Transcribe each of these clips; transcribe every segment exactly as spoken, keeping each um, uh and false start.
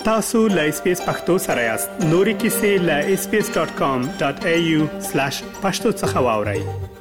tasu.lspacepakhtosarayast nori kisi la اس پی اس ډاٹ کام ډاٹ اے یو سلیش پښتو څخه واورئ.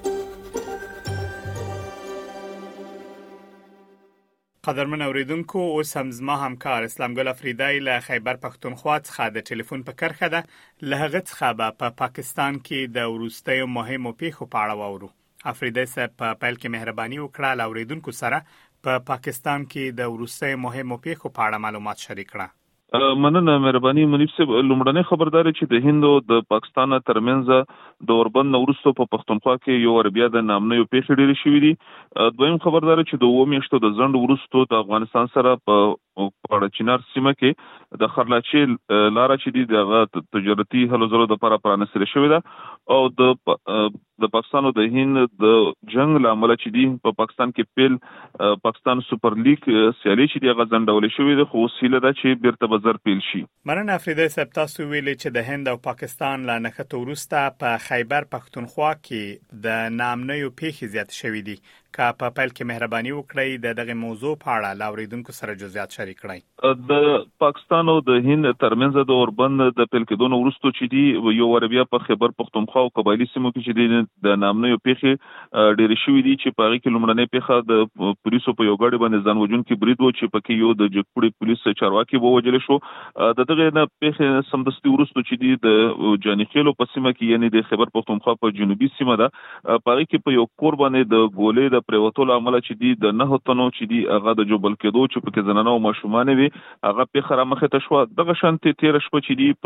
قدرمن اوریدونکو، اوس هم زما همکار اسلام ګل افریدی له خیبر پښتونخوا څخه د ټلیفون په کرخه ده. له هغه څخه به په پا پاکستان کې د وروستیو مهمو پیښو په اړه واورو. افریدی صاحب په پیل کې مهرباني وکړه له اوریدونکو سره په پا پاکستان کې د وروستیو مهمو پیښو په اړه معلومات شریک کړه. مننه مهرباني منیب صاحب. لومړنۍ خبرداري چې د هند او د پاکستان ترمنځ د اوربند ورستو په پښتونخوا کې یو وربیا د نامنیو پیښې ډېرې شوې دي. دویم خبرداري چې د اوه میاشتو د ځنډ ورستو د افغانستان سره په پړچینار سیمه کې د خرلاچي لار چې دی د تجارتي هلو ځلو د لپاره پرانستل شوې ده او د د پاکستان او د هند د جنگ لامل چې دی په پاکستان کې پیل پاکستان سپر لیګ سیالي چې دی غزنډول شوې ده، خو سیله ده چې بیرته بازار پیل شي. مننه افریدی صاحب. تاسو ویلي چې د هند او پاکستان له نښتو وروسته په خیبر پښتونخوا کې د نامنیو پیښې زیات شوې دي. که په پیل کې مهرباني وکړئ د دغه موضوع په اړه له اوریدونکو سره جزئیات شریک کړئ. د پاکستان او د هند ترمنځ د اوربند د پیل کېدو وروسته چې دی یو وربیا په خیبر پښتونخوا او قبایلی سیمو کې چې دی د نامنیو پیښې ډېرې شوې دي چې په هغه کې لومړنۍ پیښه د پولیسو په یو ګاډي باندې ځان وژونکي برید و چې پکې یو د جګپوړي پولیس چارواکي ووژل شو. د دغه نه پیښې سمدستي وروسته چې دی د جانیخیلو په سیمه کې یعنی د خیبر پښتونخوا په جنوبي سیمه ده په هغه کې په یو کور باندې د ګولې د پریوتول عمل چې دی د نه هوتنو چې دی هغه د جوبل کېدو چې په کې زنانه او ماشومان وي هغه پیښه را مخه ته شو. دغه شانتي تیر شپه چې دی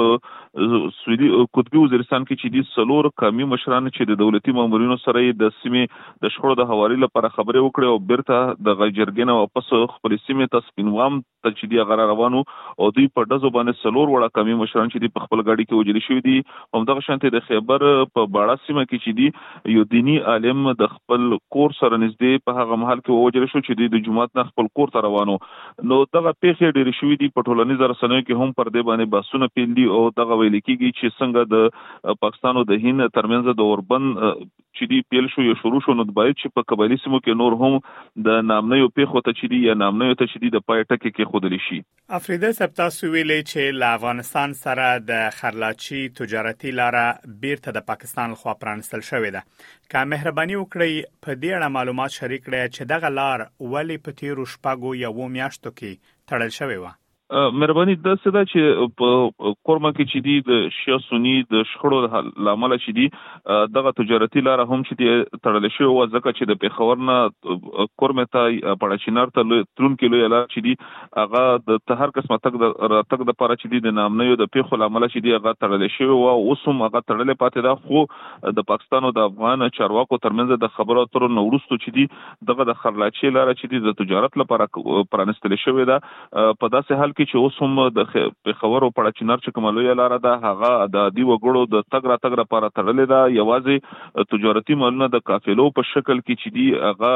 په سویلي قطبي وزیرستان کې چې دی سلور قومي مشران چې د دولتي مامورینو سره د سیمې د شخړو د حوالې لپاره خبرې وکړې او بیرته د غجرګنه واپس خپل سیمې ته سپینوام ته چې دی هغه روانو او دوی په دزو باندې سلور وړه قومي مشران چې دی په خپل ګاډي کې وجل شوی دي. هم دغه شانتي د خیبر په باړه سیمه کې چې دی یو دینی عالم د خپل کور سره نږدې په هغه محل کې ووجل شو چې د جمعات نه خپل کور ته روانو. نو دغه پیښې ډېرې شوې دي. په ټولنیزو رسنیو کې هم پر دې باندې بحثونه پیل دي او دغه ویل کېږي چې څنګه د پاکستان او د هند ترمنځ د اوربند چې دی پیل شو یا شروع شو، نو باید چې په قبایلی سیمو کې نور هم د نامنیو پیښو ته چې دی یا نامنیو ته چې دی د پای ټکی کې خودلی شي. افریدی صاحب، تاسو ویلي چې له افغانستان سره د خرلاچي تجارتي لاره بیرته د پاکستان لخوا پرانستل شوې ده. که مهرباني وکړئ په دې اړه معلومات شریک کړئ چې دغه لار ولې په تیرو شپږو یا اوو میاشتو کې تړل شوې وه. مهرباني دا څه ده چې په کورما کې چې دی د شیا سنی د شخړو لامل چې دی دغه تجارتي لار هم چې دی تړل شوی و، ځکه چې د پیښور نه کورما ته پړچینار ته ترون کې لوی لار چې دی هغه د هر قسمه تک د تک د پاره چې دی د نامنیو د پیښو لامل چې دی هغه تړل شوی و. اوس هم هغه تړل پاتې ده، خو د پاکستان او د افغان چارواکو ترمنځ د خبرو اترو نو وروسته چې دی دغه د خرلاچي لار چې دی د تجارت لپاره پرانستل شوی ده. په داسې حال چې اوس هم د پیښور او پړچینار چې کومه لاره ده هغه د دی وګړو د تګ را تګ لپاره تړلې ده. یوازې تجارتي مالونه د قافلو په شکل کې چې دی هغه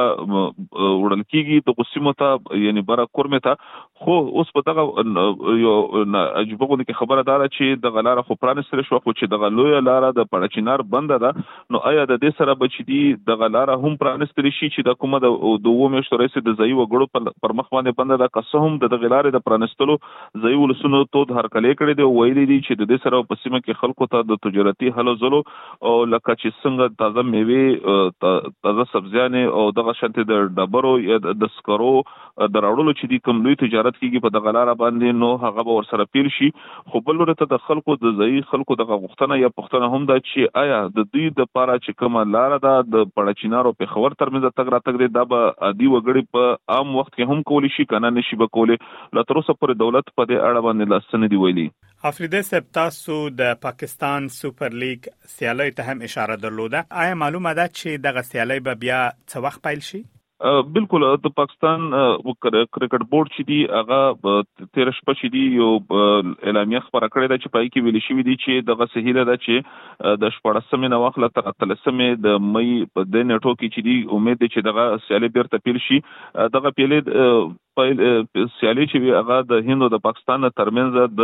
وړل کېږي د قسمه ته یعنی برا کورمه ته. خو اوس په دغه یو عجیبه غوډه کې خبره ده چې د غلاره خو پرانستل شو، خو چې د غلوی لاره د پړچینار بند ده، نو آیا د دې سره به چې دی د غلاره هم پرانستل شي چې د کومه د دوه میاشتو رئیس د ځای وګړو پر مخ باندې بند ده، که څه هم د غلاره د پرانستلو ځای ولسونو تود هرکلې کړې دي او ویلي دي چې د دې سره په سیمه کې خلکو ته د تجارتي هلو ځلو او لکه چې څنګه تازه میوې تازه سبزیانې او دغه شانتي د ډبرو یا د سکرو د راوړلو چې دی کوم لوی تجارت کیږي په دغه لاره باندې، نو هغه به ورسره پیل شي. خو بل ورته د خلکو د ځای خلکو دغه غوښتنه یا پوښتنه هم ده چې آیا د دوی د پاره چې کومه لاره ده د پړچینار او پیښور ترمنځ تګ راتګ دی دا به عادي وګړي په عام وخت کې هم کولی شي کنه نشي به کولی. لا تر اوسه پورې دولت په دې اړه باندې لاسنه دی ویلي. افریدی صاحب، تاسو د پاکستان سپر لیګ سیالي ته هم اشاره درلوده. آیا معلومه ده چې دغه سیالي به بیا څه وخت پیل شي؟ بالکل. د پاکستان کرکټ بورډ چې دی هغه تیر شپه چې دی یو اعلامیه خبره کړې ده چې پای کې ویل شوی دی چې دغه سهیله ده چې د شپږمې نه واخله تر اتلسمې د مې په د نیټو کې چې دی امید ده چې دغه سیالي بیرته پیل شي. دغه پیلې سیالي چې هغه د هند او د پاکستان ترمنځ د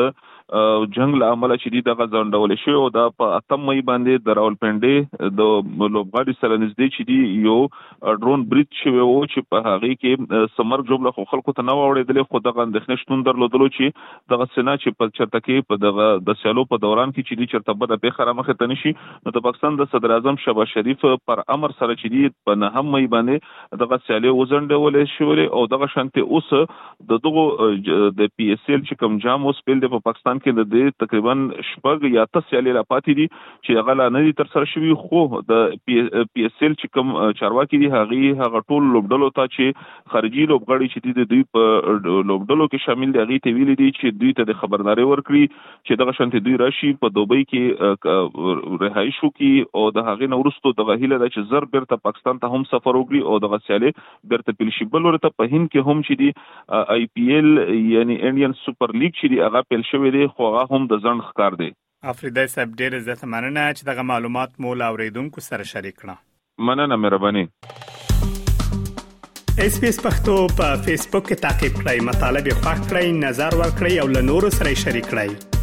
جنگ له امله چې دی دغه ځنډول شو او د په اتم مې باندې د راولپنډي د لوبغاړي سره نږدې چې دی یو ډرون بریټ شوی و چې په هغه کې سمر جوړ له خلکو ته نه وړېدل خو دغه اندېښنه شتون درلودلو چې دغه سنا چې په چرته کې په دغه د سیالو په دوران کې چې دی چرته بده به خره مخه ته نشي نو د پاکستان د صدر اعظم شهباز شریف پر امر سره چې دی په نه هم مې باندې دغه سیالي وزنډول شوې او دغه شانتي اوس د دغه د پی ایس ال چې کوم جام اوس په پاکستان کې د تقریبا شپږ یا تاسو سیالي لا پاتې دي چې هغه لا نه دي تر سره شوی خو د پی ایس ال چې کوم چارواکي دي هغه هغه ټول لوبډلو ته چې خارجي لوبغاړي چې د دوی په لوبډلو کې شامل دي هغه ته ویلي دي چې دوی ته د خبرداري ورکړي چې دغه شانتي دوی راشي په دوبۍ کې رهایی شو کې او د هغه نورستو دغه هیله د چې زر بیرته پاکستان ته هم سفر وکړي او دغه سیالي بیرته پلشي بل ورته په هند کې هم چې دی آی پی ایل یعنی انډین سپر لیګ چې دی هغه پیل شوی دی خو هغه هم د ځند ښکار دی. افریدی صاحب ډېر عزت مننه چې دغه معلومات مو له اوریدونکو سره شریک کړه. مننه مهرباني. اس پی اس پښتو په فیسبوک کې تعقیب کړئ، مطالب یې خوښ کړئ، نظر ورکړئ او له نورو سره شریک کړئ.